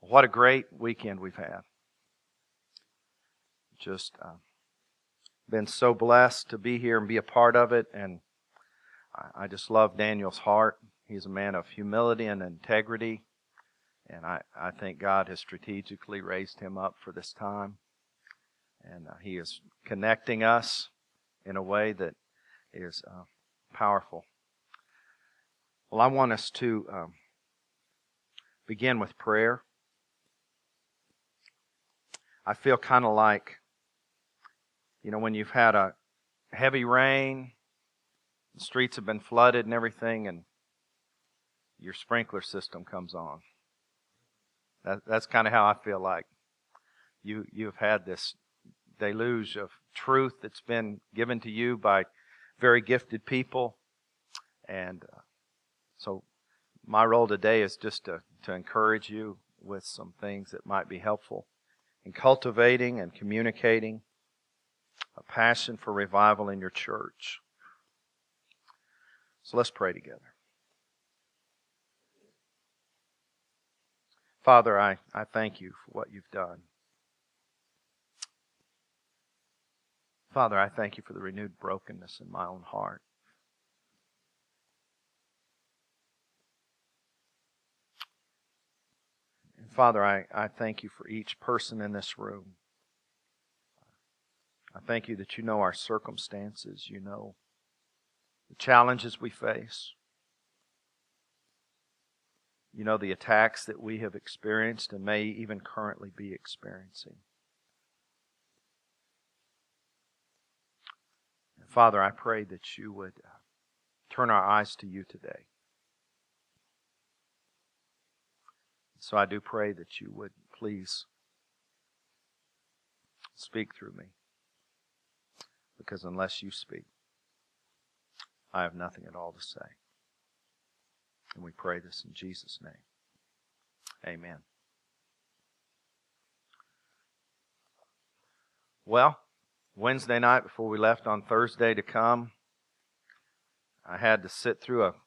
What a great weekend we've had. Just been so blessed to be here and be a part of it, and I just love Daniel's heart. He's a man of humility and integrity, and I think God has strategically raised him up for this time, and he is connecting us in a way that is powerful. Well, I want us to begin with prayer. I feel kind of like, when you've had a heavy rain, the streets have been flooded and everything, and your sprinkler system comes on. That's kind of how I feel like. You've had this deluge of truth that's been given to you by very gifted people. And so my role today is just to encourage you with some things that might be helpful in cultivating and communicating a passion for revival in your church. So let's pray together. Father, I thank you for what you've done. Father, I thank you for the renewed brokenness in my own heart. And Father, I thank you for each person in this room. I thank you that you know our circumstances. You know the challenges we face. You know the attacks that we have experienced and may even currently be experiencing. And Father, I pray that you would turn our eyes to you today. So I do pray that you would please speak through me. Because unless you speak, I have nothing at all to say. And we pray this in Jesus' name. Amen. Well, Wednesday night before we left on Thursday to come, I had to sit through a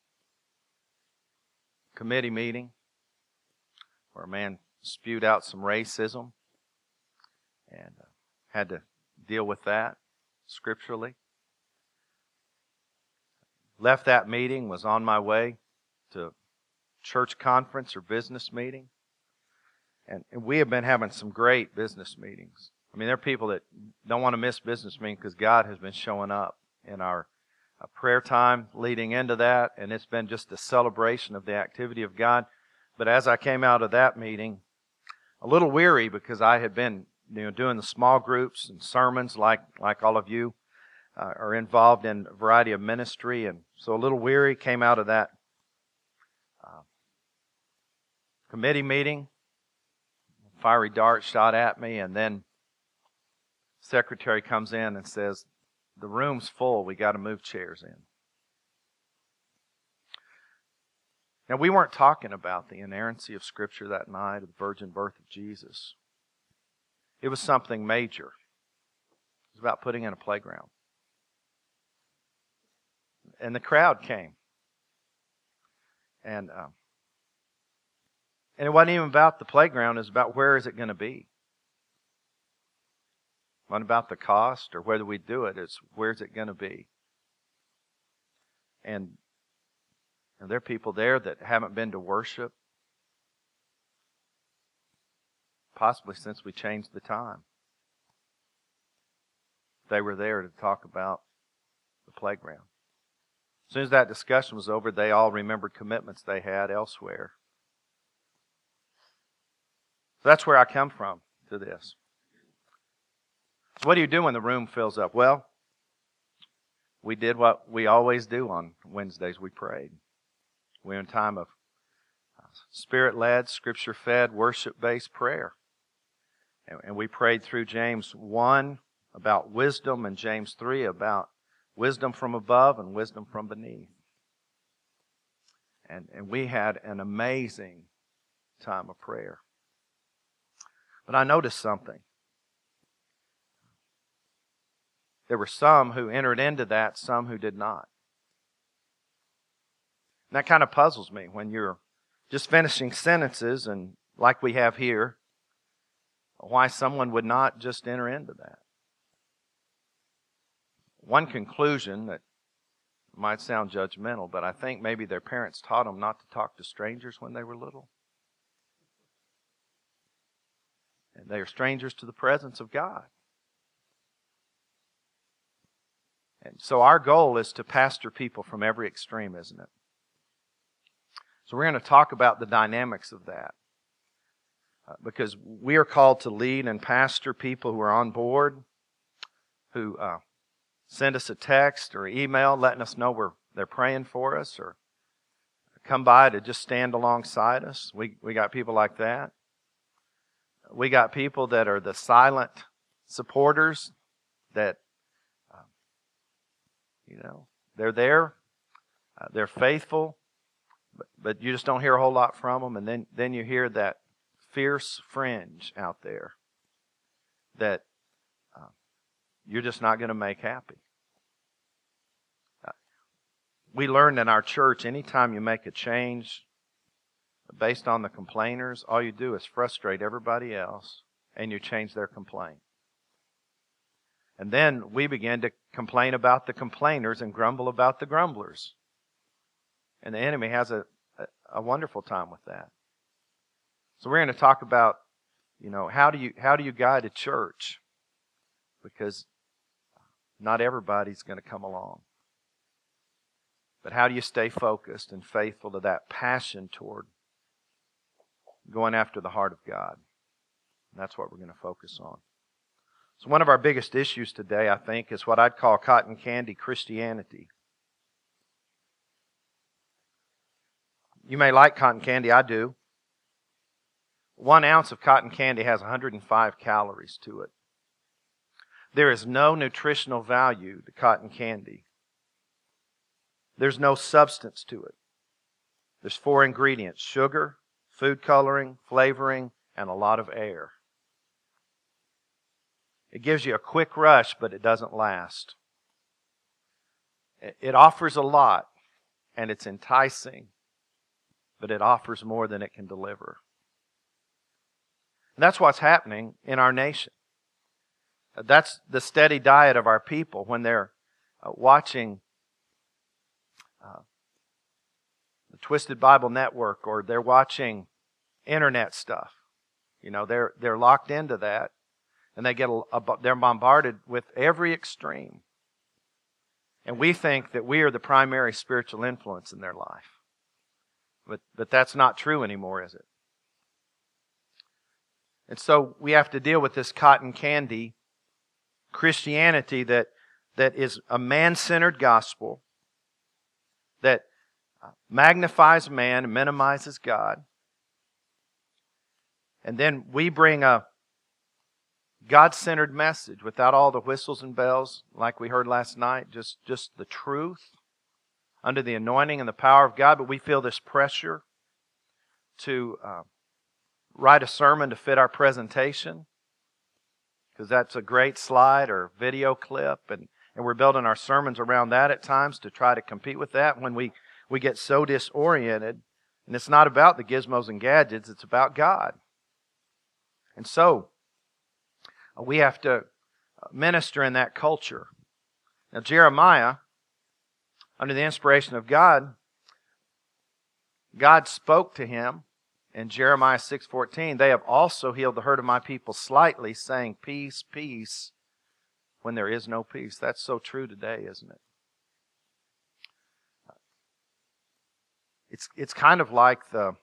committee meeting where a man spewed out some racism and had to deal with that scripturally. Left that meeting, was on my way to church conference or business meeting. And we have been having some great business meetings. I mean, there are people that don't want to miss business meetings because God has been showing up in our prayer time leading into that. And it's been just a celebration of the activity of God. But as I came out of that meeting, a little weary because I had been doing the small groups and sermons like all of you are involved in a variety of ministry. And so a little weary, came out of that committee meeting. Fiery dart shot at me, and then secretary comes in and says, "The room's full, we got to move chairs in." Now, we weren't talking about the inerrancy of Scripture that night, or the virgin birth of Jesus. It was something major. It was about putting in a playground. And the crowd came. And it wasn't even about the playground, it was about where is it going to be. It wasn't about the cost or whether we do it, it's where's it going to be. And there are people there that haven't been to worship, possibly since we changed the time. They were there to talk about the playground. As soon as that discussion was over, they all remembered commitments they had elsewhere. So that's where I come from to this. So what do you do when the room fills up? Well, we did what we always do on Wednesdays. We prayed. We're in time of Spirit-led, Scripture-fed, worship-based prayer. And we prayed through James 1 about wisdom and James 3 about wisdom from above and wisdom from beneath. And we had an amazing time of prayer. But I noticed something. There were some who entered into that, some who did not. And that kind of puzzles me when you're just finishing sentences and like we have here, why someone would not just enter into that. One conclusion that might sound judgmental, but I think maybe their parents taught them not to talk to strangers when they were little. And they are strangers to the presence of God. And so our goal is to pastor people from every extreme, isn't it? So we're going to talk about the dynamics of that. Because we are called to lead and pastor people who are on board, who send us a text or email letting us know they're praying for us, or come by to just stand alongside us. We got people like that. We got people that are the silent supporters that, they're there, they're faithful, but you just don't hear a whole lot from them. And then you hear that fierce fringe out there that you're just not going to make happy. We learned in our church, anytime you make a change based on the complainers, all you do is frustrate everybody else and you change their complaint. And then we begin to complain about the complainers and grumble about the grumblers. And the enemy has a wonderful time with that. So we're going to talk about, how do you guide a church? Because not everybody's going to come along. But how do you stay focused and faithful to that passion toward going after the heart of God? And that's what we're going to focus on. So one of our biggest issues today, I think, is what I'd call cotton candy Christianity. You may like cotton candy, I do. 1 ounce of cotton candy has 105 calories to it. There is no nutritional value to cotton candy. There's no substance to it. There's 4 ingredients: sugar, food coloring, flavoring, and a lot of air. It gives you a quick rush, but it doesn't last. It offers a lot, and it's enticing, but it offers more than it can deliver. And that's what's happening in our nation. That's the steady diet of our people when they're watching the Twisted Bible Network, or they're watching internet stuff. They're locked into that, and they're bombarded with every extreme. And we think that we are the primary spiritual influence in their life. But that's not true anymore, is it? And so we have to deal with this cotton candy Christianity that is a man-centered gospel that magnifies man and minimizes God. And then we bring a God-centered message without all the whistles and bells like we heard last night, just the truth under the anointing and the power of God. But we feel this pressure to write a sermon to fit our presentation, because that's a great slide or video clip, and we're building our sermons around that at times to try to compete with that when we get so disoriented. And it's not about the gizmos and gadgets, it's about God. And so we have to minister in that culture. Now Jeremiah, under the inspiration of God, God spoke to him in Jeremiah 6:14, "They have also healed the hurt of my people slightly, saying, 'Peace, peace,' when there is no peace." That's so true today, isn't it? It's kind of like the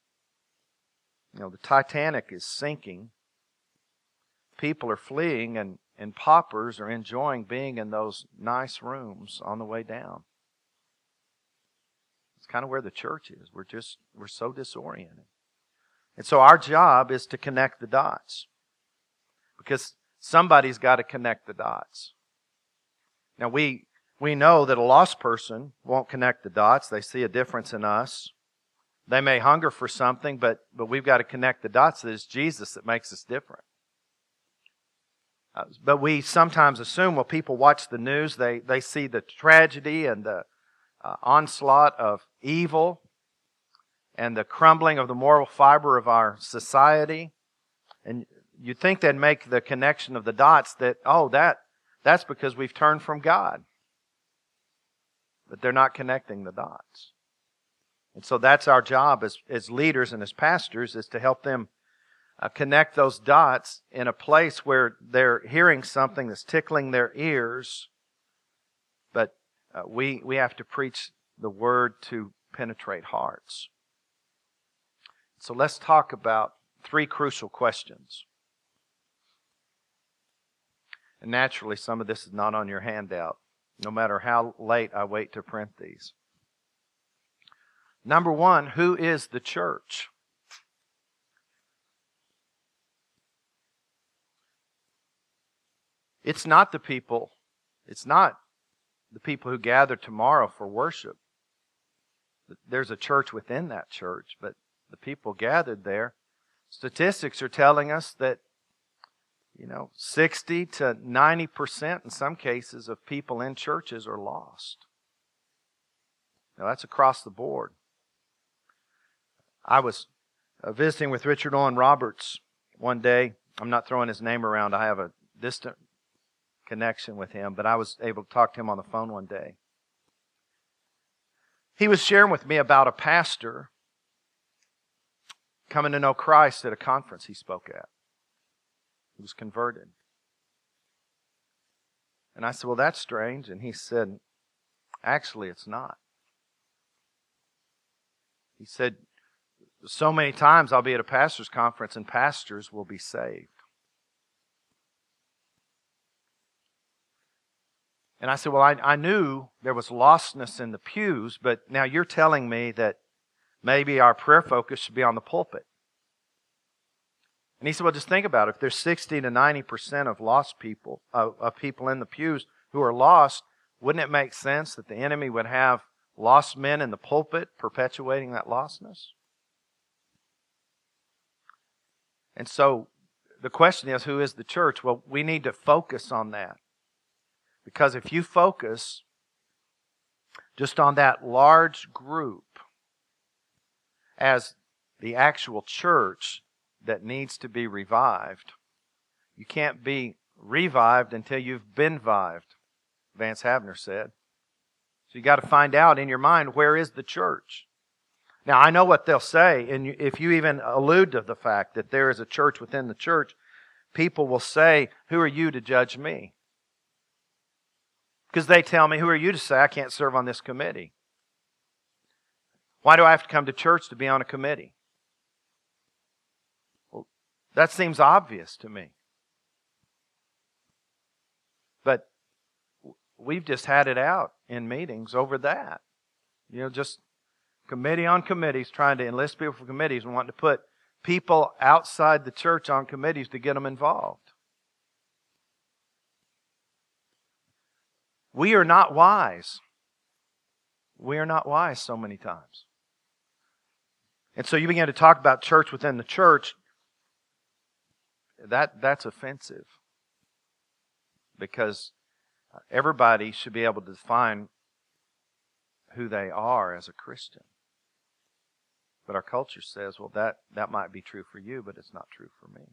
Titanic is sinking. People are fleeing, and paupers are enjoying being in those nice rooms on the way down. It's kind of where the church is. We're so disoriented. And so our job is to connect the dots, because somebody's got to connect the dots. Now we know that a lost person won't connect the dots. They see a difference in us. They may hunger for something, but we've got to connect the dots. That it's Jesus that makes us different. But we sometimes assume, well, people watch the news, they see the tragedy and the onslaught of evil, and the crumbling of the moral fiber of our society. And you'd think they'd make the connection of the dots that, that's because we've turned from God. But they're not connecting the dots. And so that's our job as leaders and as pastors, is to help them connect those dots in a place where they're hearing something that's tickling their ears. But we have to preach the Word to penetrate hearts. So let's talk about 3 crucial questions. And naturally, some of this is not on your handout, no matter how late I wait to print these. Number 1, who is the church? It's not the people who gather tomorrow for worship. There's a church within that church, but the people gathered there. Statistics are telling us that 60 to 90% in some cases of people in churches are lost. Now that's across the board. I was visiting with Richard Owen Roberts one day. I'm not throwing his name around. I have a distant connection with him, but I was able to talk to him on the phone one day. He was sharing with me about a pastor coming to know Christ at a conference he spoke at. He was converted. And I said, well, that's strange. And he said, actually, it's not. He said, so many times I'll be at a pastor's conference and pastors will be saved. And I said, well, I knew there was lostness in the pews, but now you're telling me that maybe our prayer focus should be on the pulpit. And he said, well, just think about it. If there's 60 to 90% of lost people, of people in the pews who are lost, wouldn't it make sense that the enemy would have lost men in the pulpit perpetuating that lostness? And so the question is, who is the church? Well, we need to focus on that. Because if you focus just on that large group as the actual church that needs to be revived, you can't be revived until you've been vived, Vance Havner said. So you got to find out in your mind, where is the church? Now, I know what they'll say, and if you even allude to the fact that there is a church within the church, people will say, who are you to judge me? Because they tell me, who are you to say I can't serve on this committee? Why do I have to come to church to be on a committee? Well, that seems obvious to me. But we've just had it out in meetings over that. Just committee on committees, trying to enlist people for committees and wanting to put people outside the church on committees to get them involved. We are not wise. We are not wise so many times. And so you begin to talk about church within the church. That's offensive. Because everybody should be able to define who they are as a Christian. But our culture says, well, that might be true for you, but it's not true for me.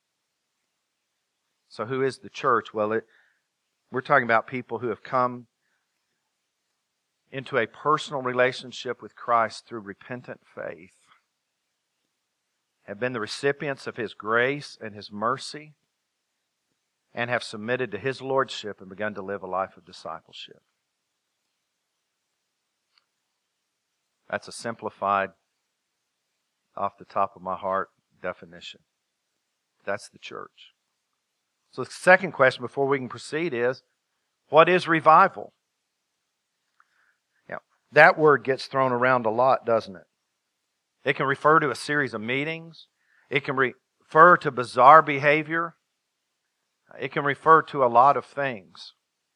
So who is the church? Well, we're talking about people who have come into a personal relationship with Christ through repentant faith, have been the recipients of His grace and His mercy, and have submitted to His lordship and begun to live a life of discipleship. That's a simplified, off the top of my heart definition. That's the church. So the second question before we can proceed is, what is revival? Now, that word gets thrown around a lot, doesn't it? It can refer to a series of meetings. It can refer to bizarre behavior. It can refer to a lot of things.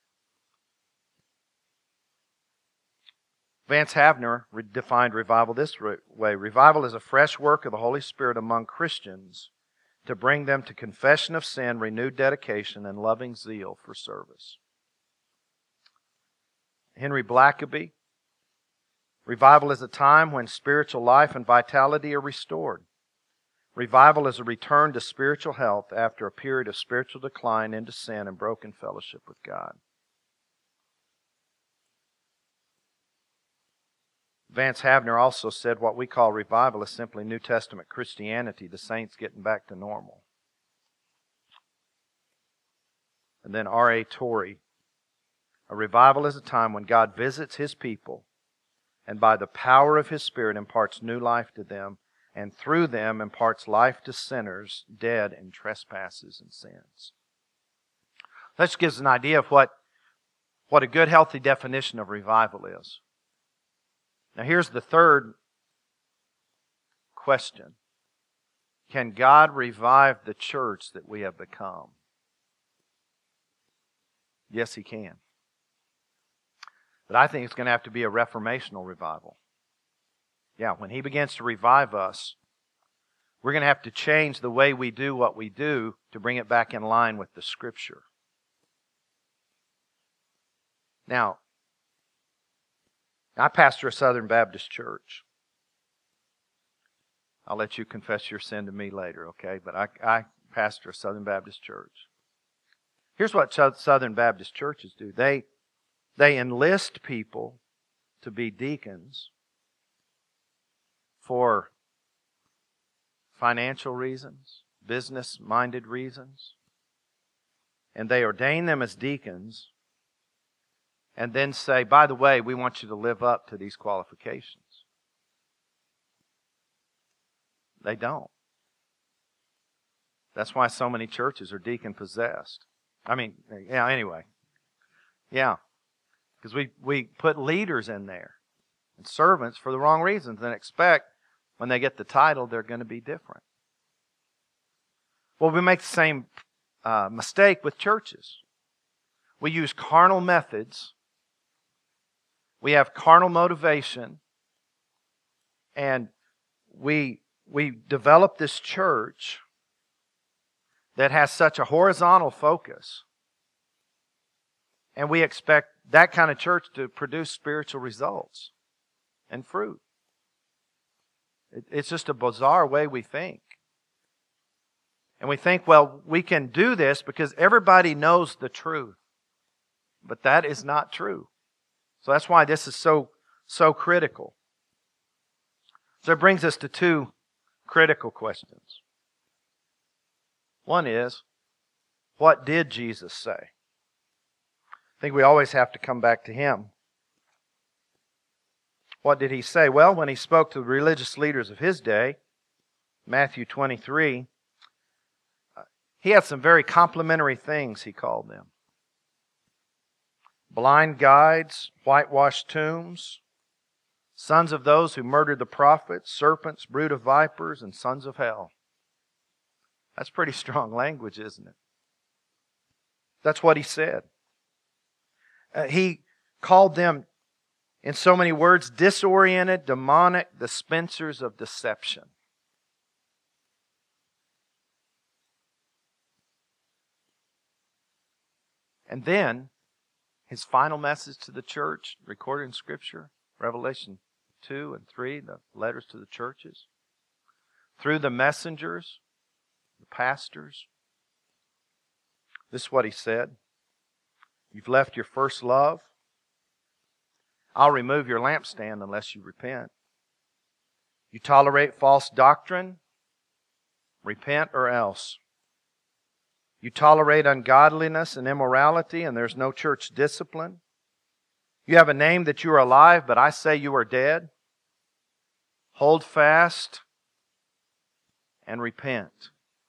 Vance Havner defined revival this way. Revival is a fresh work of the Holy Spirit among Christians to bring them to confession of sin, renewed dedication, and loving zeal for service. Henry Blackaby Revival is a time when spiritual life and vitality are restored. Revival is a return to spiritual health after a period of spiritual decline into sin and broken fellowship with God. Vance Havner also said what we call revival is simply New Testament Christianity, the saints getting back to normal. And then R.A. Torrey, a revival is a time when God visits His people and by the power of His Spirit imparts new life to them, and through them imparts life to sinners dead in trespasses and sins. That just gives an idea of what a good, healthy definition of revival is. Now here's the third question. Can God revive the church that we have become? Yes, He can. But I think it's going to have to be a reformational revival. Yeah, when He begins to revive us, we're going to have to change the way we do what we do to bring it back in line with the Scripture. Now, I pastor a Southern Baptist church. I'll let you confess your sin to me later, okay? But I pastor a Southern Baptist church. Here's what Southern Baptist churches do. They enlist people to be deacons for financial reasons, business-minded reasons. And they ordain them as deacons and then say, by the way, we want you to live up to these qualifications. They don't. That's why so many churches are deacon-possessed. Anyway. Yeah. Because we put leaders in there and servants for the wrong reasons and expect when they get the title they're going to be different. Well, we make the same mistake with churches. We use carnal methods. We have carnal motivation. And we develop this church that has such a horizontal focus. And we expect that kind of church to produce spiritual results and fruit. It's just a bizarre way we think. And we think, well, we can do this because everybody knows the truth. But that is not true. So that's why this is so critical. So it brings us to two critical questions. One is, what did Jesus say? I think we always have to come back to Him. What did He say? Well, when He spoke to the religious leaders of His day, Matthew 23, He had some very complimentary things He called them. Blind guides, whitewashed tombs, sons of those who murdered the prophets, serpents, brood of vipers, and sons of hell. That's pretty strong language, isn't it? That's what He said. He called them, in so many words, disoriented, demonic dispensers of deception. And then, His final message to the church, recorded in Scripture, Revelation 2 and 3, the letters to the churches, through the messengers, the pastors. This is what He said. You've left your first love. I'll remove your lampstand unless you repent. You tolerate false doctrine. Repent or else. You tolerate ungodliness and immorality, and there's no church discipline. You have a name that you are alive, but I say you are dead. Hold fast and repent.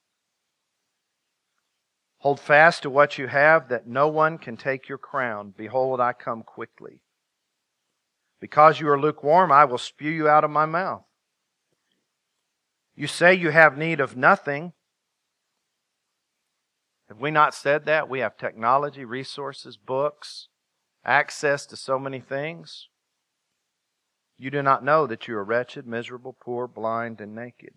Hold fast to what you have, that no one can take your crown. Behold, I come quickly. Because you are lukewarm, I will spew you out of my mouth. You say you have need of nothing. Have we not said that? We have technology, resources, books, access to so many things. You do not know that you are wretched, miserable, poor, blind, and naked.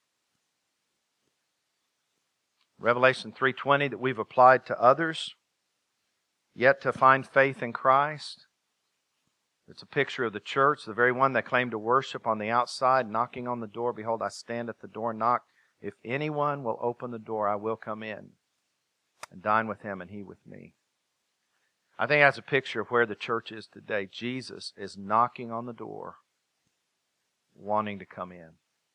Revelation 3:20 that we've applied to others, yet to find faith in Christ. It's a picture of the church, the very one that claimed to worship on the outside, knocking on the door. Behold, I stand at the door and knock. If anyone will open the door, I will come in and dine with him and he with me. I think that's a picture of where the church is today. Jesus is knocking on the door, wanting to come in.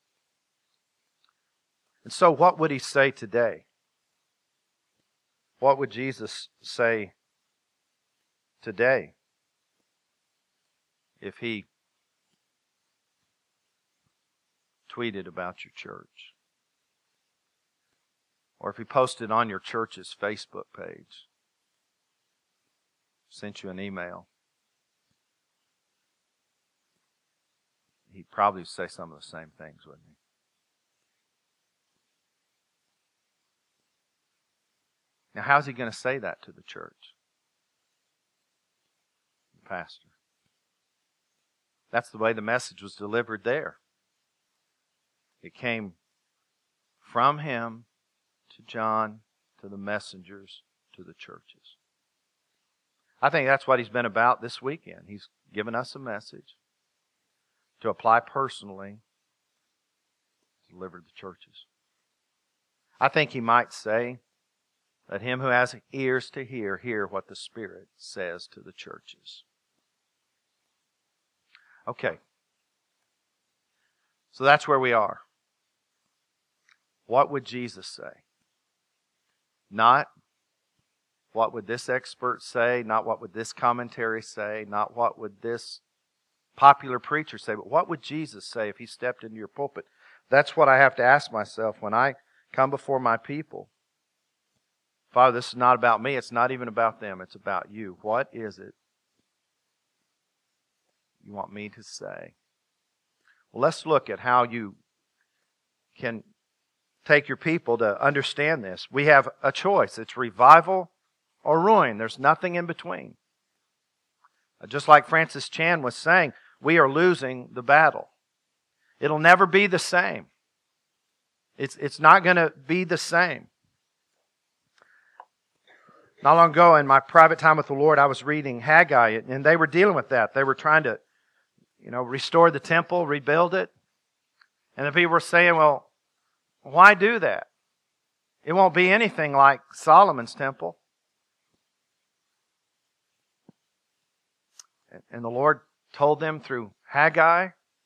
And so what would he say today? What would Jesus say today if he tweeted about your church? Or if he posted on your church's Facebook page? Sent you an email? He'd probably say some of the same things, wouldn't he? Now, how's he going to say that to the church? The pastor. That's the way the message was delivered there. It came from him to John, to the messengers, to the churches. I think that's what he's been about this weekend. He's given us a message to apply personally, deliver to the churches. I think he might say, let him who has ears to hear what the Spirit says to the churches. Okay. So that's where we are. What would Jesus say? Not what would this expert say, not what would this commentary say, not what would this popular preacher say, but what would Jesus say if he stepped into your pulpit? That's what I have to ask myself when I come before my people. Father, this is not about me. It's not even about them. It's about you. What is it you want me to say? Well, let's look at how you can take your people to understand this. We have a choice. It's revival or ruin. There's nothing in between. Just like Francis Chan was saying, we are losing the battle. It'll never be the same. It's not going to be the same. Not long ago, in my private time with the Lord, I was reading Haggai, and they were dealing with that. They were trying to, restore the temple, rebuild it. And the people were saying, well, why do that? It won't be anything like Solomon's temple. And the Lord told them through Haggai,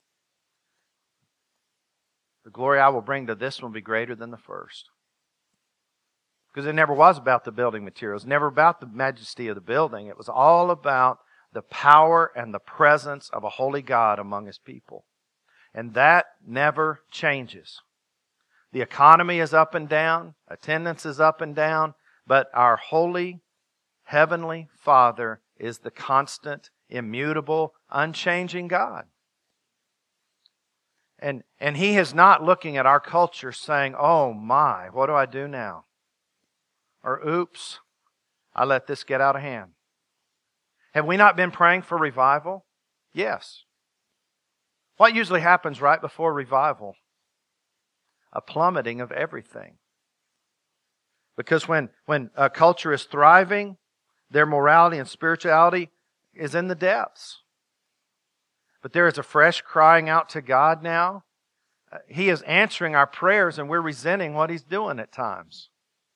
the glory I will bring to this one will be greater than the first. Because it never was about the building materials, never about the majesty of the building. It was all about the power and the presence of a holy God among His people. And that never changes. The economy is up and down, attendance is up and down, but our holy, heavenly Father is the constant, immutable, unchanging God. And He is not looking at our culture saying, oh my, what do I do now? Or oops, I let this get out of hand. Have we not been praying for revival? Yes. What usually happens right before revival? A plummeting of everything. Because when a culture is thriving, their morality and spirituality is in the depths. But there is a fresh crying out to God now. He is answering our prayers and we're resenting what He's doing at times.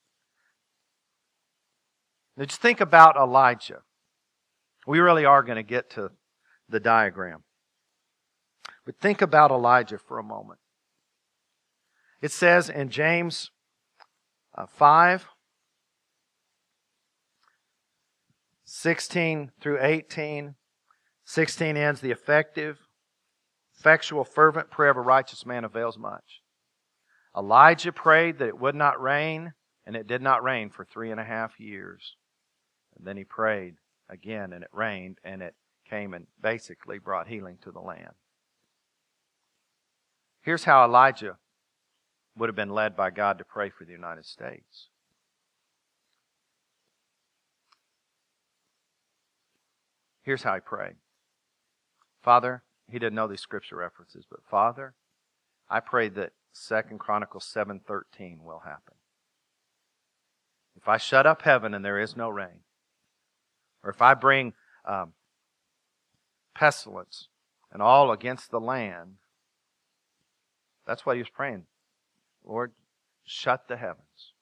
Now just think about Elijah. We really are going to get to the diagram. But think about Elijah for a moment. It says in James 5, 16 through 18, 16 ends, the effectual, fervent prayer of a righteous man avails much. Elijah prayed that it would not rain, and it did not rain for 3.5 years. And then he prayed again, and it rained, and it came and basically brought healing to the land. Here's how Elijah would have been led by God to pray for the United States. Here's how he prayed. Father, he didn't know these scripture references, but Father, I pray that 2 Chronicles 7:13 will happen. If I shut up heaven and there is no rain, or if I bring pestilence, and all against the land. That's what he was praying. Lord, shut the heavens.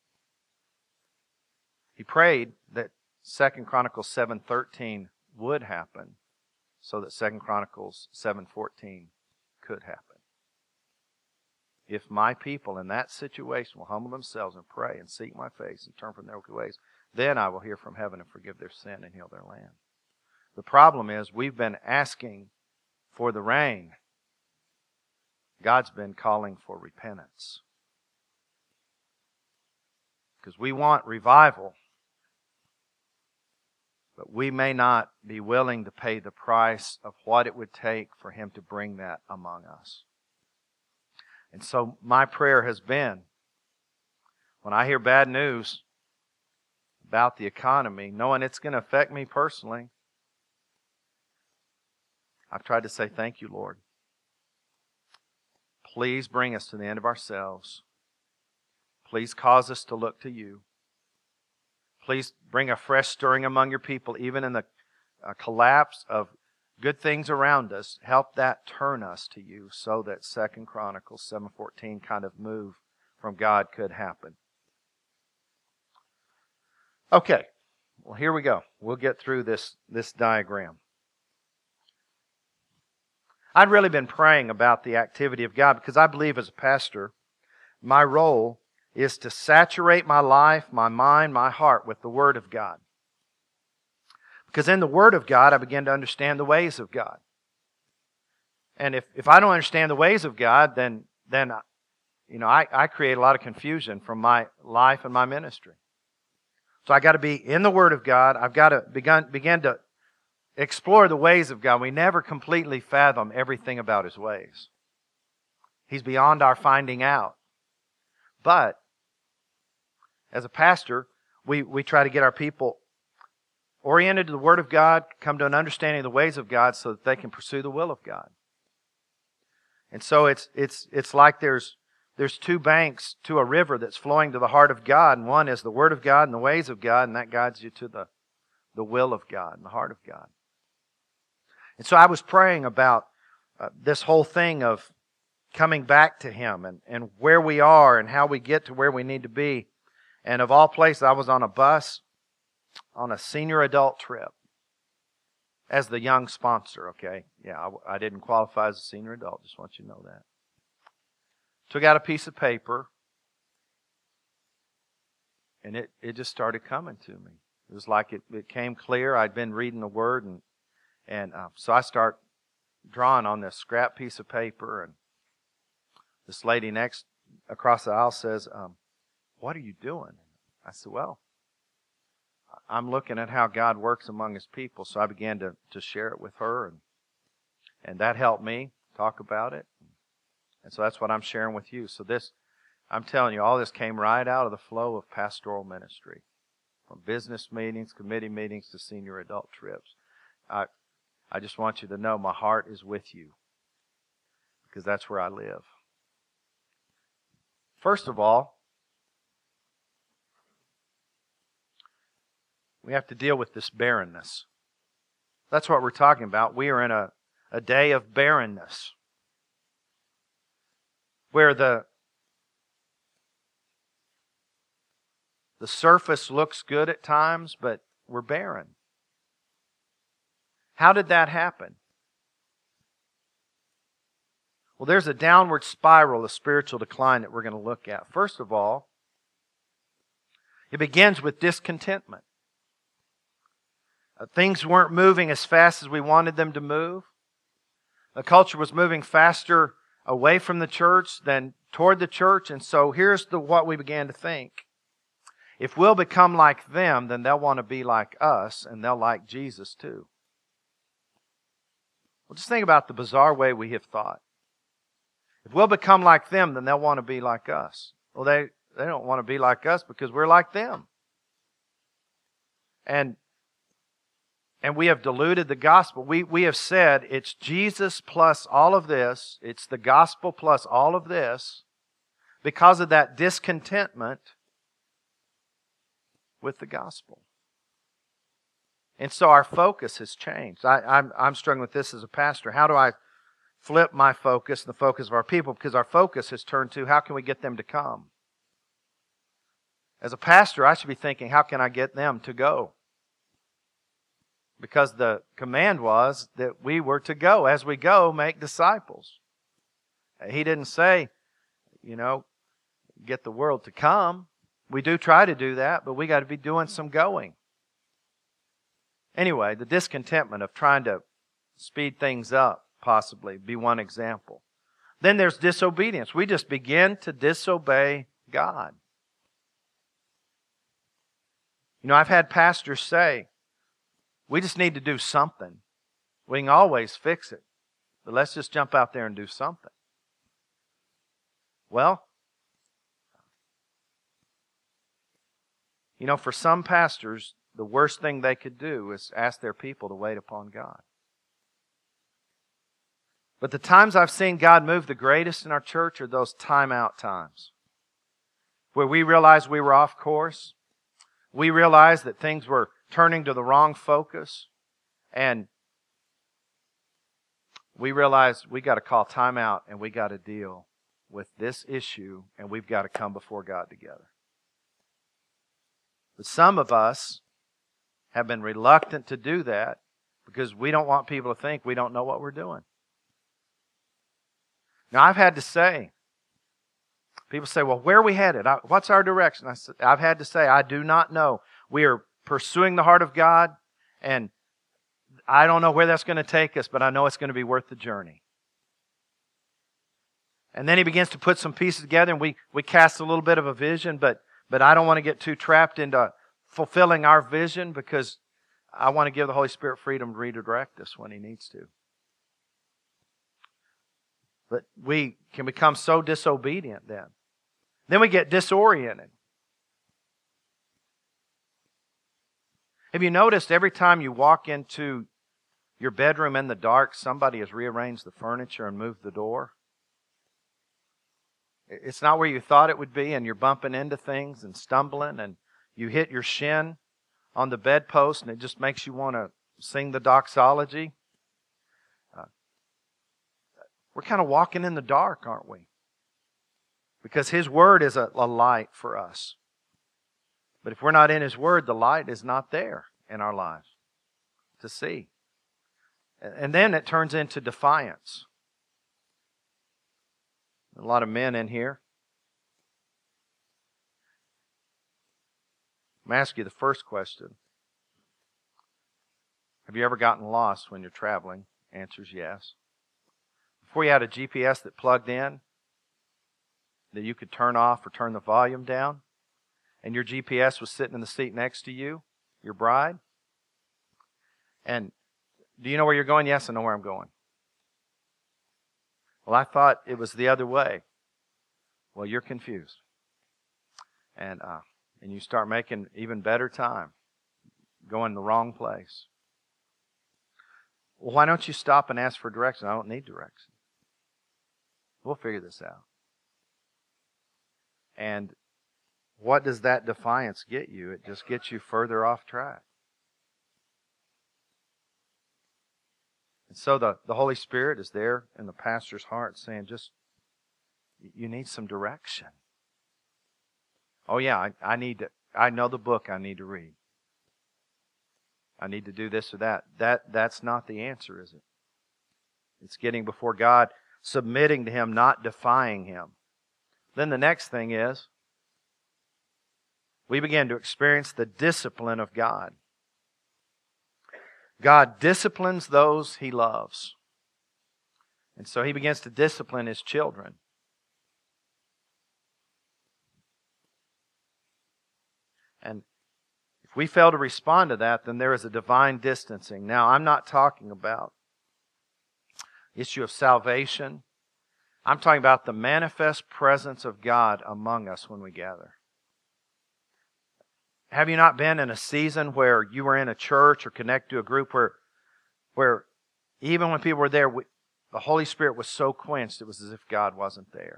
He prayed that 2 Chronicles 7:13 would happen so that 2 Chronicles 7:14 could happen. If my people in that situation will humble themselves and pray and seek my face and turn from their wicked ways, then I will hear from heaven and forgive their sin and heal their land. The problem is we've been asking for the rain. God's been calling for repentance. Because we want revival, but we may not be willing to pay the price of what it would take for Him to bring that among us. And so my prayer has been, when I hear bad news about the economy, knowing it's going to affect me personally, I've tried to say, thank you, Lord. Please bring us to the end of ourselves. Please cause us to look to you. Please bring a fresh stirring among your people, even in the collapse of good things around us. Help that turn us to you so that 2 Chronicles 7:14 kind of move from God could happen. Okay, well, here we go. We'll get through this diagram. I'd really been praying about the activity of God because I believe as a pastor, my role is to saturate my life, my mind, my heart with the Word of God. Because in the Word of God, I begin to understand the ways of God. And if I don't understand the ways of God, then I create a lot of confusion from my life and my ministry. So I got to be in the Word of God. I've got to begin to explore the ways of God. We never completely fathom everything about His ways. He's beyond our finding out. But as a pastor, we try to get our people oriented to the Word of God, come to an understanding of the ways of God so that they can pursue the will of God. And so it's like there's two banks to a river that's flowing to the heart of God, and one is the Word of God and the ways of God, and that guides you to the will of God and the heart of God. And so I was praying about this whole thing of coming back to Him and where we are and how we get to where we need to be. And of all places, I was on a bus on a senior adult trip as the young sponsor, okay? Yeah, I didn't qualify as a senior adult, just want you to know that. Took out a piece of paper, and it just started coming to me. It was like it came clear. I'd been reading the Word, and so I start drawing on this scrap piece of paper, and this lady next across the aisle says, what are you doing? I said, well, I'm looking at how God works among His people. So I began to share it with her, and that helped me talk about it. And so that's what I'm sharing with you. So I'm telling you, all this came right out of the flow of pastoral ministry. From business meetings, committee meetings, to senior adult trips. I just want you to know my heart is with you, because that's where I live. First of all, we have to deal with this barrenness. That's what we're talking about. We are in a day of barrenness, where the surface looks good at times, but we're barren. How did that happen? Well, there's a downward spiral of spiritual decline that we're going to look at. First of all, it begins with discontentment. Things weren't moving as fast as we wanted them to move. The culture was moving faster away from the church than toward the church. And so here's what we began to think. If we'll become like them, then they'll want to be like us, and they'll like Jesus too. Well, just think about the bizarre way we have thought. If we'll become like them, then they'll want to be like us. Well, they don't want to be like us because we're like them. And we have diluted the gospel. We have said it's Jesus plus all of this. It's the gospel plus all of this, because of that discontentment with the gospel. And so our focus has changed. I'm struggling with this as a pastor. How do I flip my focus, the focus of our people? Because our focus has turned to, how can we get them to come? As a pastor, I should be thinking, how can I get them to go? Because the command was that we were to go. As we go, make disciples. He didn't say, get the world to come. We do try to do that, but we got to be doing some going. Anyway, the discontentment of trying to speed things up, possibly, be one example. Then there's disobedience. We just begin to disobey God. I've had pastors say, we just need to do something. We can always fix it, but let's just jump out there and do something. Well, for some pastors, the worst thing they could do is ask their people to wait upon God. But the times I've seen God move the greatest in our church are those timeout times, where we realized we were off course. We realized that things were turning to the wrong focus, and we realized we got to call time out and we got to deal with this issue, and we've got to come before God together. But some of us have been reluctant to do that because we don't want people to think we don't know what we're doing. Now, I've had to say, people say, well, where are we headed? What's our direction? I've had to say, I do not know. We are pursuing the heart of God, and I don't know where that's going to take us, but I know it's going to be worth the journey. And then he begins to put some pieces together, and we cast a little bit of a vision, but I don't want to get too trapped into fulfilling our vision, because I want to give the Holy Spirit freedom to redirect us when He needs to. But we can become so disobedient then. Then we get disoriented. Have you noticed every time you walk into your bedroom in the dark, somebody has rearranged the furniture and moved the door? It's not where you thought it would be, and you're bumping into things and stumbling, and you hit your shin on the bedpost, and it just makes you want to sing the doxology. We're kind of walking in the dark, aren't we? Because His Word is a light for us. But if we're not in His Word, the light is not there in our lives to see. And then it turns into defiance. A lot of men in here. I'm going to ask you the first question. Have you ever gotten lost when you're traveling? Answer's yes. Before you had a GPS that plugged in, that you could turn off or turn the volume down, and your GPS was sitting in the seat next to you, your bride. And do you know where you're going? Yes, I know where I'm going. Well, I thought it was the other way. Well, you're confused. And you start making even better time, going the wrong place. Well, why don't you stop and ask for direction? I don't need direction. We'll figure this out. And what does that defiance get you? It just gets you further off track. And so the Holy Spirit is there in the pastor's heart saying, you need some direction. Oh yeah, I know the book I need to read. I need to do this or that. That's not the answer, is it? It's getting before God, submitting to Him, not defying Him. Then the next thing is, we begin to experience the discipline of God. God disciplines those He loves. And so He begins to discipline His children. And if we fail to respond to that, then there is a divine distancing. Now, I'm not talking about the issue of salvation. I'm talking about the manifest presence of God among us when we gather. Have you not been in a season where you were in a church or connected to a group where even when people were there, the Holy Spirit was so quenched, it was as if God wasn't there?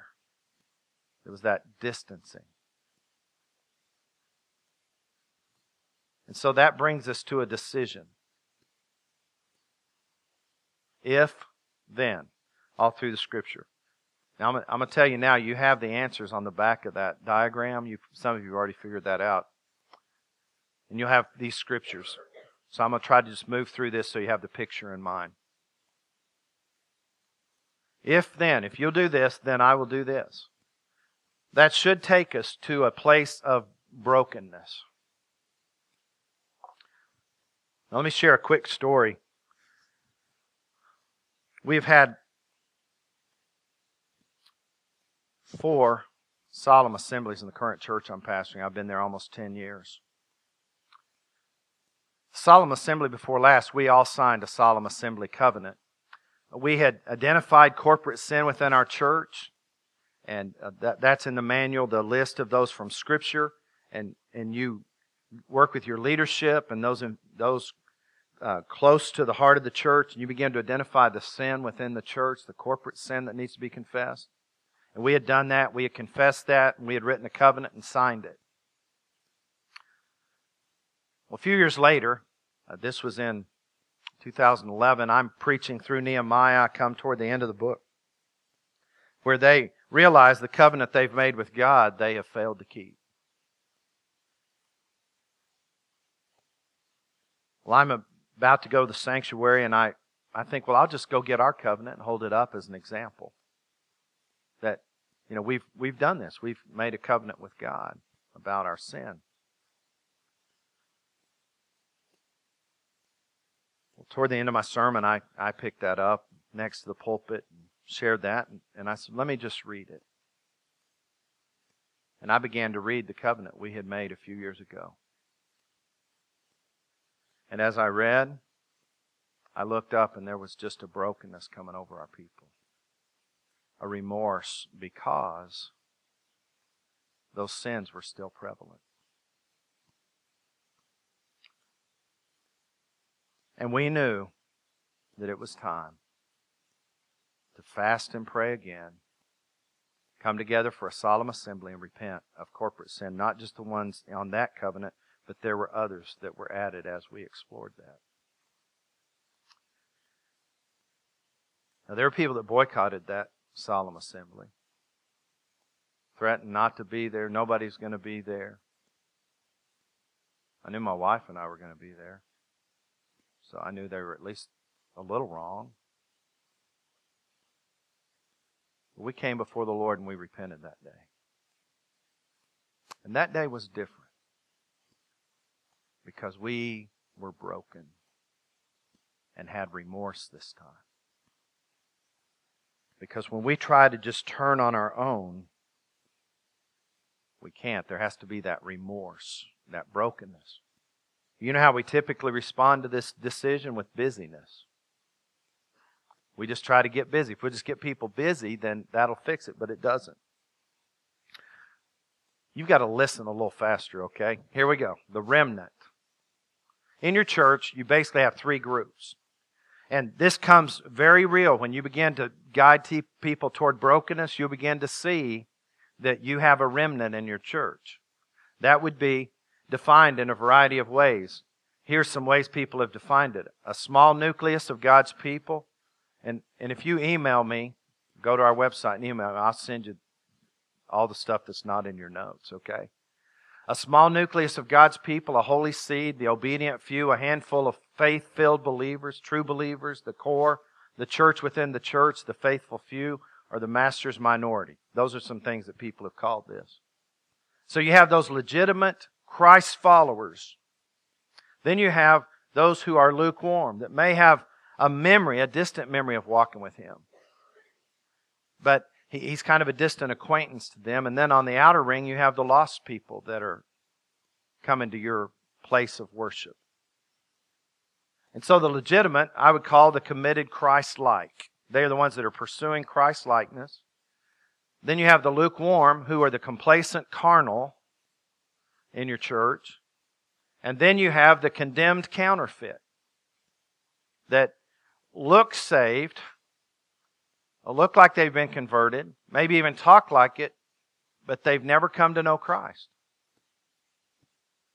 It was that distancing. And so that brings us to a decision. If, then, all through the Scripture. Now, I'm going to tell you now, you have the answers on the back of that diagram. Some of you have already figured that out. And you'll have these Scriptures. So I'm going to try to just move through this so you have the picture in mind. If you'll do this, then I will do this. That should take us to a place of brokenness. Now, let me share a quick story. We've had 4 solemn assemblies in the current church I'm pastoring. I've been there almost 10 years. Solemn assembly before last, we all signed a solemn assembly covenant. We had identified corporate sin within our church, and that's in the manual, the list of those from Scripture, and you work with your leadership and those close to the heart of the church, and you begin to identify the sin within the church, the corporate sin that needs to be confessed. And we had done that, we had confessed that, and we had written a covenant and signed it. Well, a few years later, this was in 2011, I'm preaching through Nehemiah. I come toward the end of the book, where they realize the covenant they've made with God, they have failed to keep. Well, I'm about to go to the sanctuary, and I think, well, I'll just go get our covenant and hold it up as an example. That, we've done this. We've made a covenant with God about our sin. Well, toward the end of my sermon, I picked that up next to the pulpit and shared that, and I said, let me just read it. And I began to read the covenant we had made a few years ago. And as I read, I looked up and there was just a brokenness coming over our people. A remorse because those sins were still prevalent. And we knew that it was time to fast and pray again, come together for a solemn assembly and repent of corporate sin, not just the ones on that covenant, but there were others that were added as we explored that. Now, there were people that boycotted that solemn assembly, threatened not to be there. Nobody's going to be there. I knew my wife and I were going to be there, so I knew they were at least a little wrong. We came before the Lord and we repented that day. And that day was different because we were broken and had remorse this time. Because when we try to just turn on our own, we can't. There has to be that remorse, that brokenness. You know how we typically respond to this decision? With busyness. We just try to get busy. If we just get people busy, then that'll fix it, but it doesn't. You've got to listen a little faster, okay? Here we go. The remnant. In your church, you basically have 3 groups. And this comes very real. When you begin to guide people toward brokenness, you'll begin to see that you have a remnant in your church. That would be defined in a variety of ways. Here's some ways people have defined it. A small nucleus of God's people. And if you email me, go to our website and email me, I'll send you all the stuff that's not in your notes, okay? A small nucleus of God's people, a holy seed, the obedient few, a handful of faith-filled believers, true believers, the core, the church within the church, the faithful few, or the master's minority. Those are some things that people have called this. So you have those legitimate Christ followers. Then you have those who are lukewarm, that may have a distant memory of walking with Him. But He's kind of a distant acquaintance to them. And then on the outer ring, you have the lost people that are coming to your place of worship. And so the legitimate, I would call the committed Christ-like. They are the ones that are pursuing Christ-likeness. Then you have the lukewarm, who are the complacent carnal in your church. And then you have the condemned counterfeit that look saved, look like they've been converted, maybe even talk like it, but they've never come to know Christ.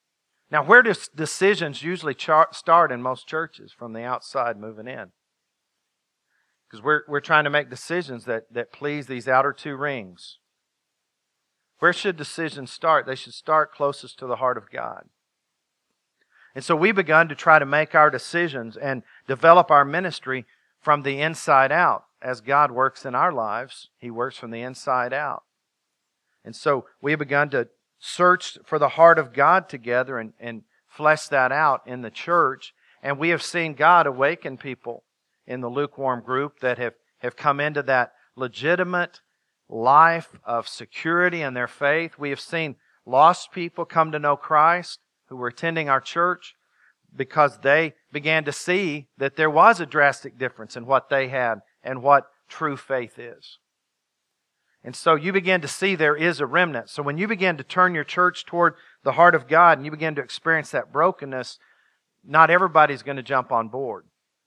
Now, where do decisions usually start in most churches? From the outside moving in. Because we're trying to make decisions that please these outer two rings. Where should decisions start? They should start closest to the heart of God. And so we've begun to try to make our decisions and develop our ministry from the inside out. As God works in our lives, He works from the inside out. And so we've begun to search for the heart of God together and flesh that out in the church. And we have seen God awaken people in the lukewarm group that have come into that legitimate life of security in their faith. We have seen lost people come to know Christ who were attending our church because they began to see that there was a drastic difference in what they had and what true faith is. And so you begin to see there is a remnant. So when you begin to turn your church toward the heart of God and you begin to experience that brokenness, not everybody's going to jump on board.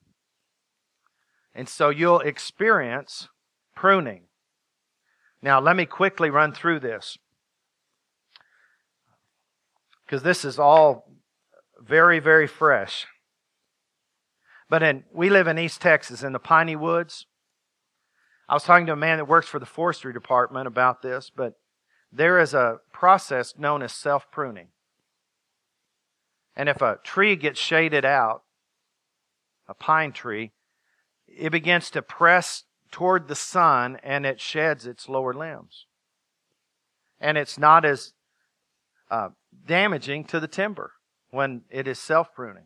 And so you'll experience pruning. Now let me quickly run through this, because this is all very, very fresh. But we live in East Texas in the Piney Woods. I was talking to a man that works for the forestry department about this, but there is a process known as self-pruning. And if a tree gets shaded out, a pine tree, it begins to press toward the sun and it sheds its lower limbs. And it's not as damaging to the timber when it is self-pruning.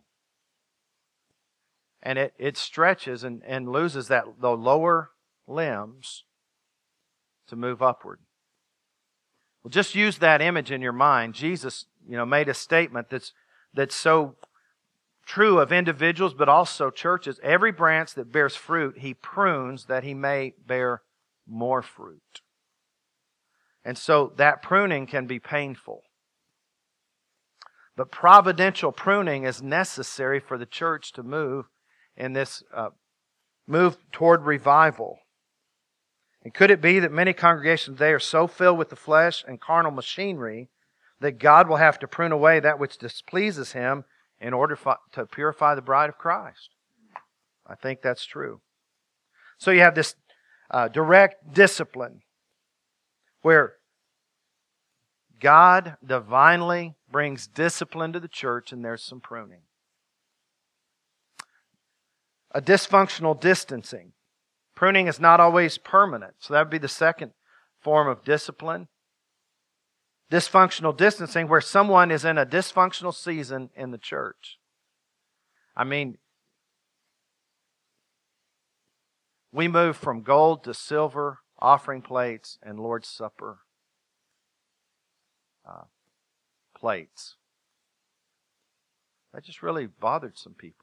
And it stretches and loses the lower limbs to move upward. Well, just use that image in your mind. Jesus, made a statement that's so true of individuals, but also churches. Every branch that bears fruit, He prunes that He may bear more fruit. And so that pruning can be painful. But providential pruning is necessary for the church to move in this move toward revival. And could it be that many congregations today are so filled with the flesh and carnal machinery that God will have to prune away that which displeases Him in order to purify the bride of Christ? I think that's true. So you have this direct discipline where God divinely brings discipline to the church, and there's some pruning. A dysfunctional distancing. Pruning is not always permanent. So that would be the second form of discipline. Dysfunctional distancing, where someone is in a dysfunctional season in the church. I mean, we move from gold to silver, offering plates, and Lord's Supper plates. That just really bothered some people.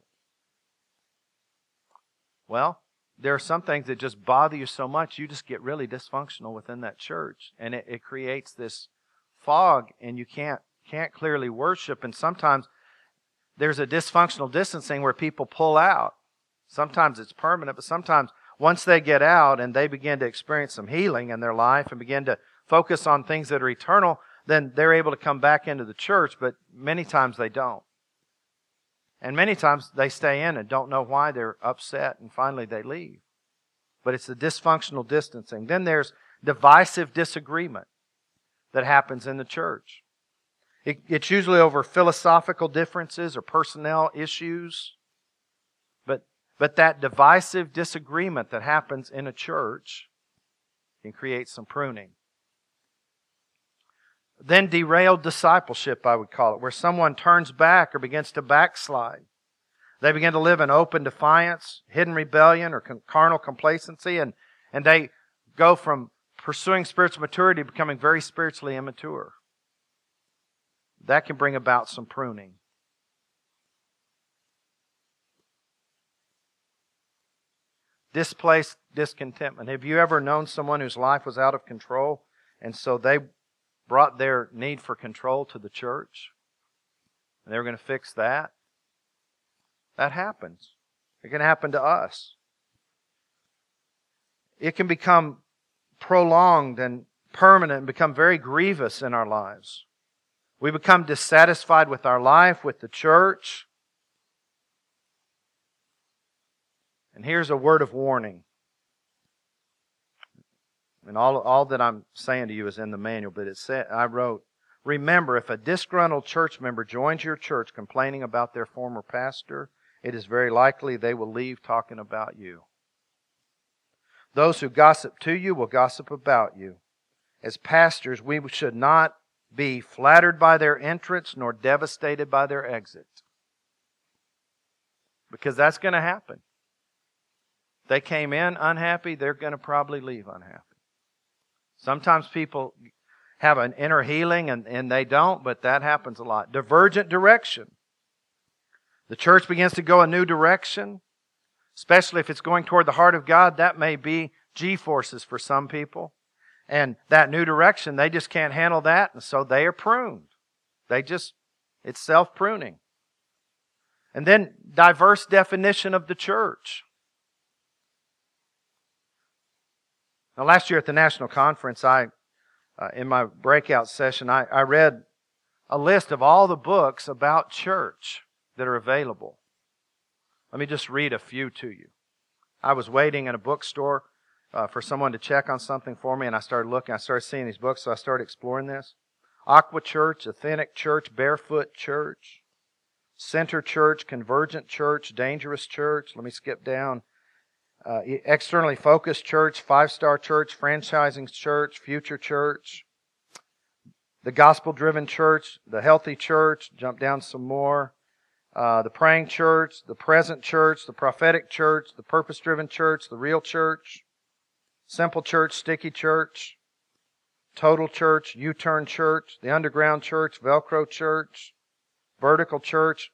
Well, there are some things that just bother you so much, you just get really dysfunctional within that church. And it creates this fog, and you can't clearly worship. And sometimes there's a dysfunctional distancing where people pull out. Sometimes it's permanent, but sometimes once they get out and they begin to experience some healing in their life and begin to focus on things that are eternal, then they're able to come back into the church, but many times they don't. And many times they stay in and don't know why, they're upset, and finally they leave. But it's the dysfunctional distancing. Then there's divisive disagreement that happens in the church. It's usually over philosophical differences or personnel issues. But that divisive disagreement that happens in a church can create some pruning. Then derailed discipleship, I would call it, where someone turns back or begins to backslide. They begin to live in open defiance, hidden rebellion, or carnal complacency, and they go from pursuing spiritual maturity to becoming very spiritually immature. That can bring about some pruning. Displaced discontentment. Have you ever known someone whose life was out of control, and so they brought their need for control to the church? And they were going to fix that? That happens. It can happen to us. It can become prolonged and permanent and become very grievous in our lives. We become dissatisfied with our life, with the church. And here's a word of warning. And all that I'm saying to you is in the manual, but I wrote, remember, if a disgruntled church member joins your church complaining about their former pastor, it is very likely they will leave talking about you. Those who gossip to you will gossip about you. As pastors, we should not be flattered by their entrance nor devastated by their exit. Because that's going to happen. They came in unhappy, they're going to probably leave unhappy. Sometimes people have an inner healing and they don't, but that happens a lot. Divergent direction. The church begins to go a new direction, especially if it's going toward the heart of God. That may be G-forces for some people. And that new direction, they just can't handle that, and so they are pruned. It's self-pruning. And then diverse definition of the church. Now, last year at the National Conference, in my breakout session, I read a list of all the books about church that are available. Let me just read a few to you. I was waiting in a bookstore for someone to check on something for me, and I started looking. I started seeing these books, so I started exploring this. Aqua Church, Authentic Church, Barefoot Church, Center Church, Convergent Church, Dangerous Church. Let me skip down. Externally Focused Church, Five-Star Church, Franchising Church, Future Church, the Gospel-Driven Church, the Healthy Church, jump down some more, the Praying Church, the Present Church, the Prophetic Church, the Purpose-Driven Church, the Real Church, Simple Church, Sticky Church, Total Church, U-Turn Church, the Underground Church, Velcro Church, Vertical Church,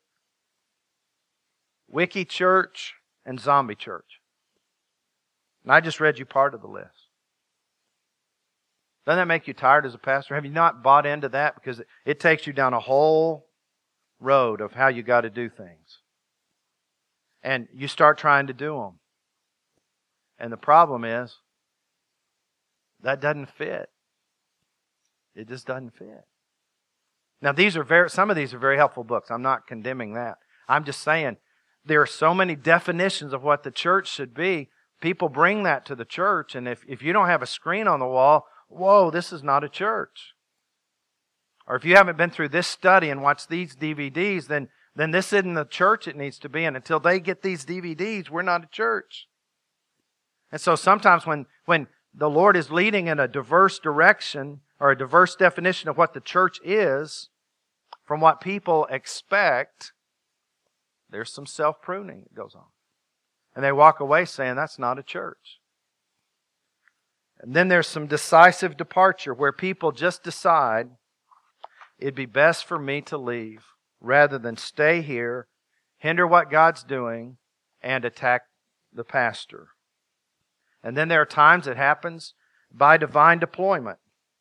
Wiki Church, and Zombie Church. And I just read you part of the list. Doesn't that make you tired as a pastor? Have you not bought into that? Because it takes you down a whole road of how you got to do things. And you start trying to do them. And the problem is, that doesn't fit. It just doesn't fit. Now, some of these are very helpful books. I'm not condemning that. I'm just saying, there are so many definitions of what the church should be. People bring that to the church, and if you don't have a screen on the wall, whoa, this is not a church. Or if you haven't been through this study and watched these DVDs, then this isn't the church it needs to be. And until they get these DVDs, we're not a church. And so sometimes when the Lord is leading in a diverse direction or a diverse definition of what the church is from what people expect, there's some self-pruning that goes on. And they walk away saying, that's not a church. And then there's some decisive departure where people just decide, it'd be best for me to leave rather than stay here, hinder what God's doing, and attack the pastor. And then there are times it happens by divine deployment.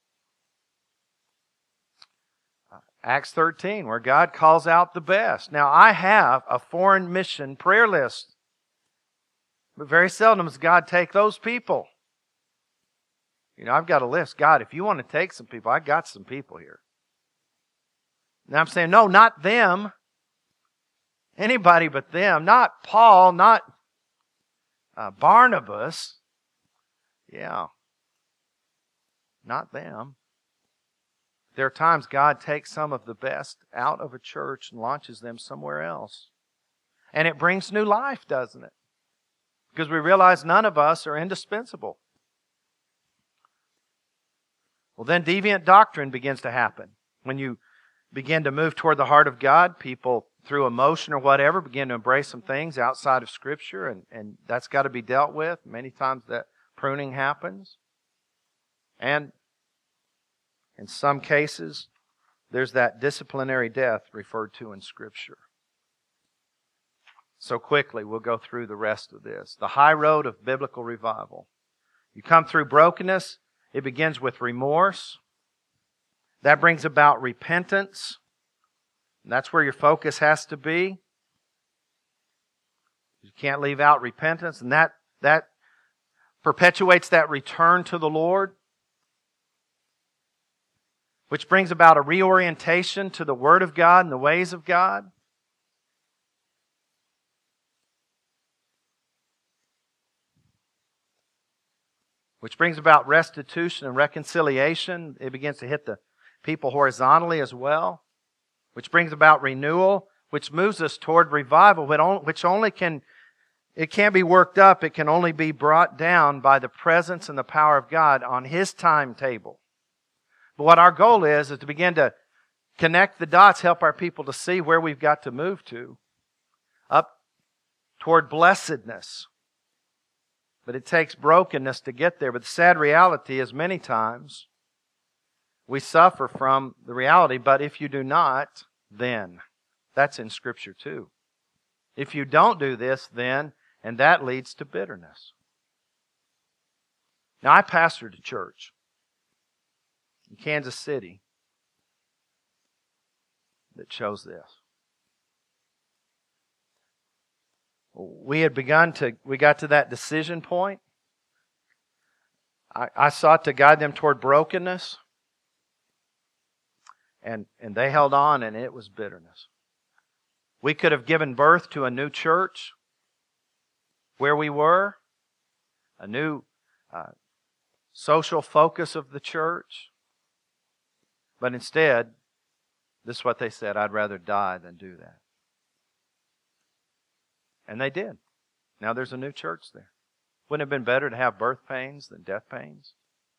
Acts 13, where God calls out the best. Now, I have a foreign mission prayer list. But very seldom does God take those people. I've got a list. God, if you want to take some people, I got some people here. Now I'm saying, no, not them. Anybody but them. Not Paul, not Barnabas. Yeah. Not them. There are times God takes some of the best out of a church and launches them somewhere else. And it brings new life, doesn't it? Because we realize none of us are indispensable. Well, then deviant doctrine begins to happen. When you begin to move toward the heart of God, people, through emotion or whatever, begin to embrace some things outside of Scripture, and that's got to be dealt with. Many times that pruning happens. And in some cases, there's that disciplinary death referred to in Scripture. So quickly, we'll go through the rest of this. The high road of biblical revival. You come through brokenness. It begins with remorse. That brings about repentance. And that's where your focus has to be. You can't leave out repentance. And that perpetuates that return to the Lord. which brings about a reorientation to the Word of God and the ways of God. Which brings about restitution and reconciliation. It begins to hit the people horizontally as well. Which brings about renewal, which moves us toward revival, which only can, it can't be worked up, it can only be brought down by the presence and the power of God on His timetable. But what our goal is to begin to connect the dots, help our people to see where we've got to move to, up toward blessedness. But it takes brokenness to get there. But the sad reality is many times we suffer from the reality, but if you do not, then. That's in Scripture too. If you don't do this, then, and that leads to bitterness. Now, I pastored a church in Kansas City that chose this. We got to that decision point. I sought to guide them toward brokenness. And they held on, and it was bitterness. We could have given birth to a new church where we were, a new social focus of the church. But instead, this is what they said: I'd rather die than do that. And they did. Now there's a new church there. Wouldn't it have been better to have birth pains than death pains?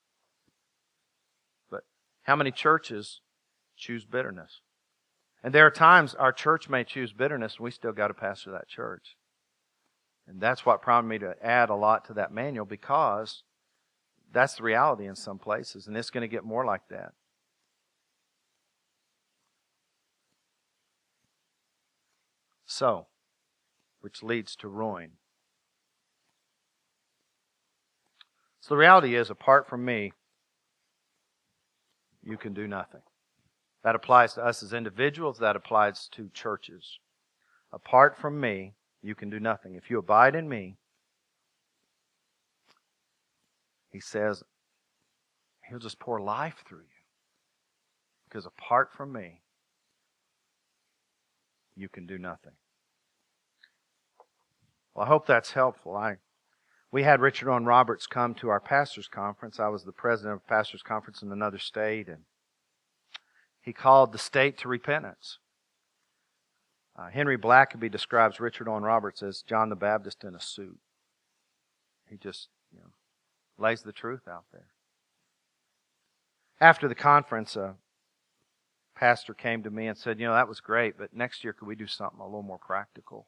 But how many churches choose bitterness? And there are times our church may choose bitterness, and we still got to pastor that church. And that's what prompted me to add a lot to that manual, because that's the reality in some places, and it's going to get more like that. So, which leads to ruin. So the reality is, apart from me, you can do nothing. That applies to us as individuals. That applies to churches. Apart from me, you can do nothing. If you abide in me, He says, He'll just pour life through you. Because apart from me, you can do nothing. Well, I hope that's helpful. We had Richard Owen Roberts come to our pastors' conference. I was the president of a pastors' conference in another state, and he called the state to repentance. Henry Blackaby describes Richard Owen Roberts as John the Baptist in a suit. He just, lays the truth out there. After the conference, a pastor came to me and said, that was great, but next year could we do something a little more practical?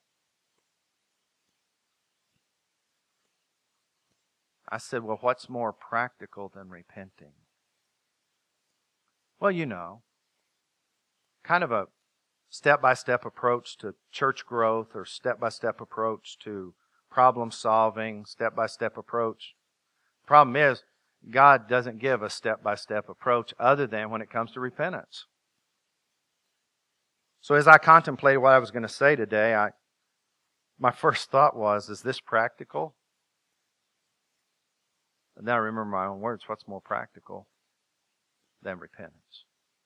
I said, well, what's more practical than repenting? Well, kind of a step-by-step approach to church growth, or step-by-step approach to problem solving, step-by-step approach. Problem is, God doesn't give a step-by-step approach other than when it comes to repentance. So as I contemplated what I was going to say today, my first thought was, is this practical? And then I remember my own words: what's more practical than repentance?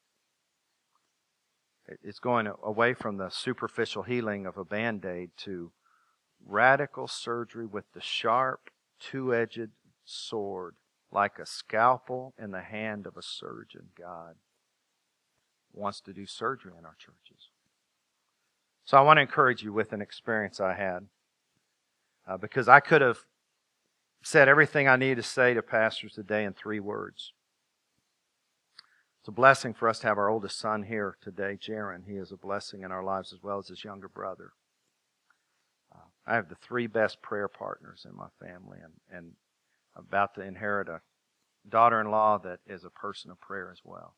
It's going away from the superficial healing of a Band-Aid to radical surgery with the sharp, two-edged sword, like a scalpel in the hand of a surgeon. God wants to do surgery in our churches. So I want to encourage you with an experience I had, because I could have said everything I need to say to pastors today in 3 words. It's a blessing for us to have our oldest son here today, Jaron. He is a blessing in our lives, as well as his younger brother. I have the 3 best prayer partners in my family, and I'm about to inherit a daughter-in-law that is a person of prayer as well.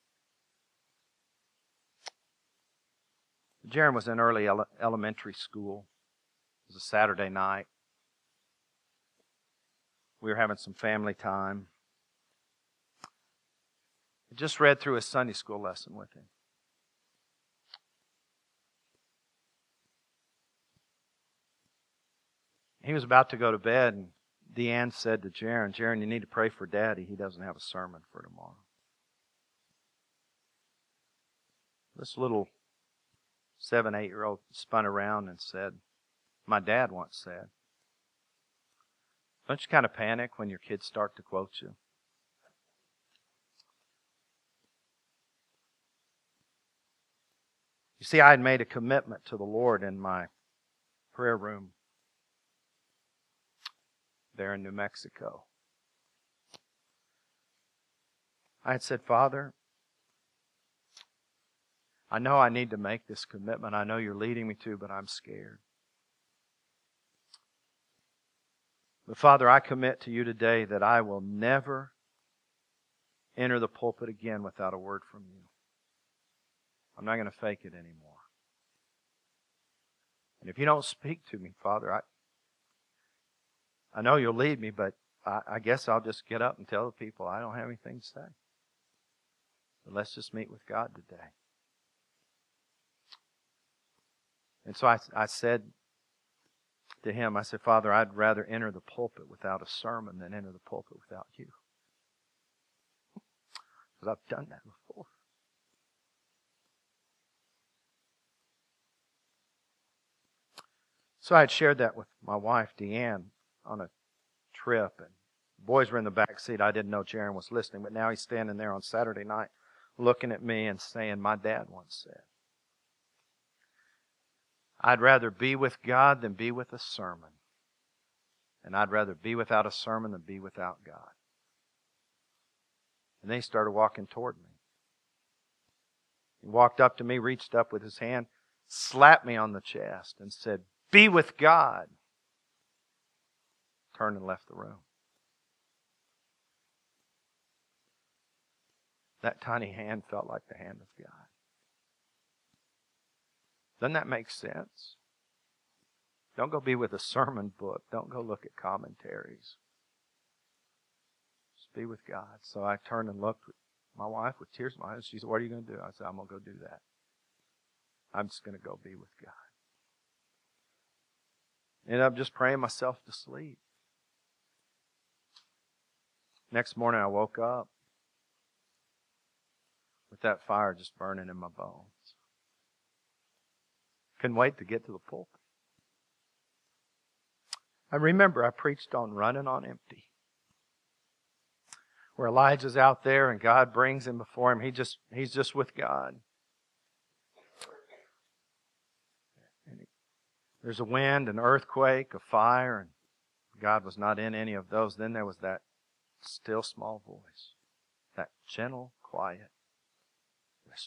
Jaron was in early elementary school. It was a Saturday night. We were having some family time. I just read through a Sunday school lesson with him. He was about to go to bed, and Deanne said to Jaron, you need to pray for Daddy. He doesn't have a sermon for tomorrow. This little 7, 8-year-old spun around and said, my dad once said. Don't you kind of panic when your kids start to quote you? You see, I had made a commitment to the Lord in my prayer room there in New Mexico. I had said, Father, I know I need to make this commitment. I know you're leading me to, but I'm scared. But Father, I commit to you today that I will never enter the pulpit again without a word from you. I'm not going to fake it anymore. And if you don't speak to me, Father, I know you'll lead me, but I guess I'll just get up and tell the people I don't have anything to say. But let's just meet with God today. And so I said to him, I said, Father, I'd rather enter the pulpit without a sermon than enter the pulpit without you. Because I've done that before. So I had shared that with my wife, Deanne, on a trip. And the boys were in the back seat. I didn't know Jaron was listening, but now he's standing there on Saturday night looking at me and saying, my dad once said, I'd rather be with God than be with a sermon. And I'd rather be without a sermon than be without God. And then he started walking toward me. He walked up to me, reached up with his hand, slapped me on the chest and said, be with God. Turned and left the room. That tiny hand felt like the hand of God. Doesn't that make sense? Don't go be with a sermon book. Don't go look at commentaries. Just be with God. So I turned and looked at my wife with tears in my eyes. She said, what are you going to do? I said, I'm going to go do that. I'm just going to go be with God. Ended up just praying myself to sleep. Next morning I woke up with that fire just burning in my bones. Couldn't wait to get to the pulpit. I remember I preached on running on empty. Where Elijah's out there and God brings him before him. He's just with God. And there's a wind, an earthquake, a fire, and God was not in any of those. Then there was that still small voice. That gentle, quiet whisper.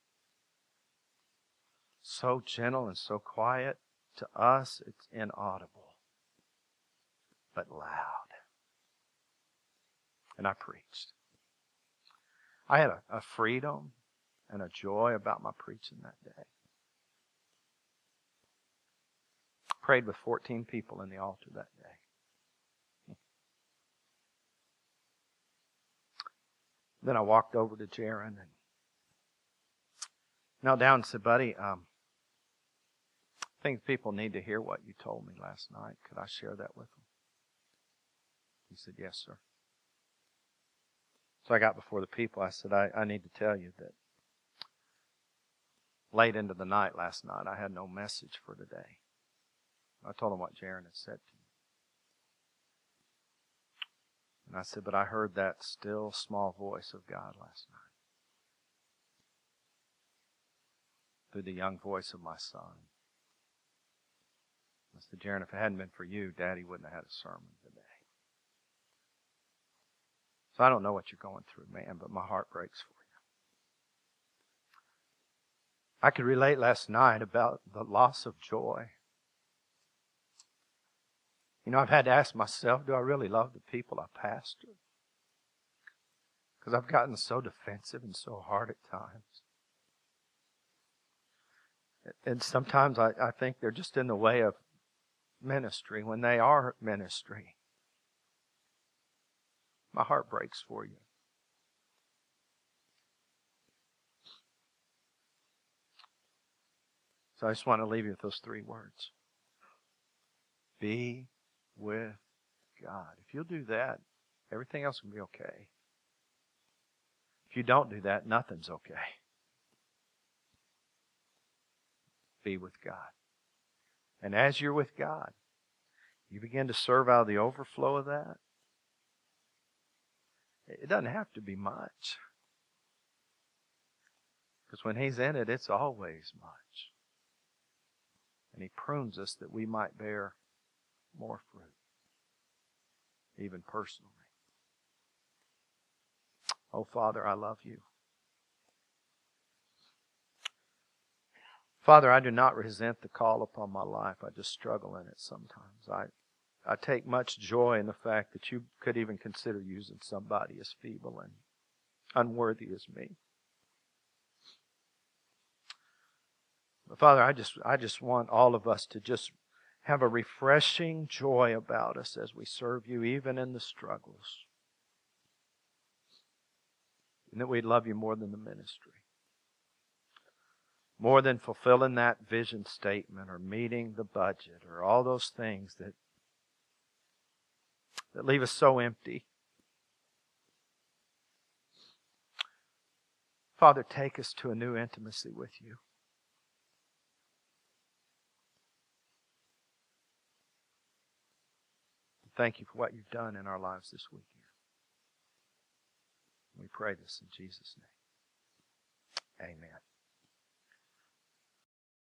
So gentle and so quiet. To us, it's inaudible, but loud. And I preached. I had a freedom and a joy about my preaching that day. Prayed with 14 people in the altar that day. Then I walked over to Jaron and knelt down and said, buddy, I think people need to hear what you told me last night. Could I share that with them? He said, yes, sir. So I got before the people. I said, I need to tell you that late into the night last night, I had no message for today. I told them what Jaron had said to me. And I said, but I heard that still small voice of God last night. Through the young voice of my son. I said, Jaron, if it hadn't been for you, Daddy wouldn't have had a sermon today. So I don't know what you're going through, man, but my heart breaks for you. I could relate last night about the loss of joy. You know, I've had to ask myself, do I really love the people I pastor? Because I've gotten so defensive and so hard at times. And sometimes I think they're just in the way of ministry when they are ministry. My heart breaks for you. So I just want to leave you with those 3 words. Be with God. If you'll do that, everything else will be okay. If you don't do that, nothing's okay. be with God. And as you're with God, you begin to serve out of the overflow of that. It doesn't have to be much. Because when He's in it, it's always much. And He prunes us that we might bear more fruit, even personally. Oh, Father, I love you. Father, I do not resent the call upon my life. I just struggle in it sometimes. I take much joy in the fact that you could even consider using somebody as feeble and unworthy as me. But Father, I just want all of us to just have a refreshing joy about us as we serve you, even in the struggles. And that we'd love you more than the ministry. More than fulfilling that vision statement or meeting the budget or all those things that leave us so empty. Father, take us to a new intimacy with you. Thank you for what you've done in our lives this week. We pray this in Jesus' name. Amen.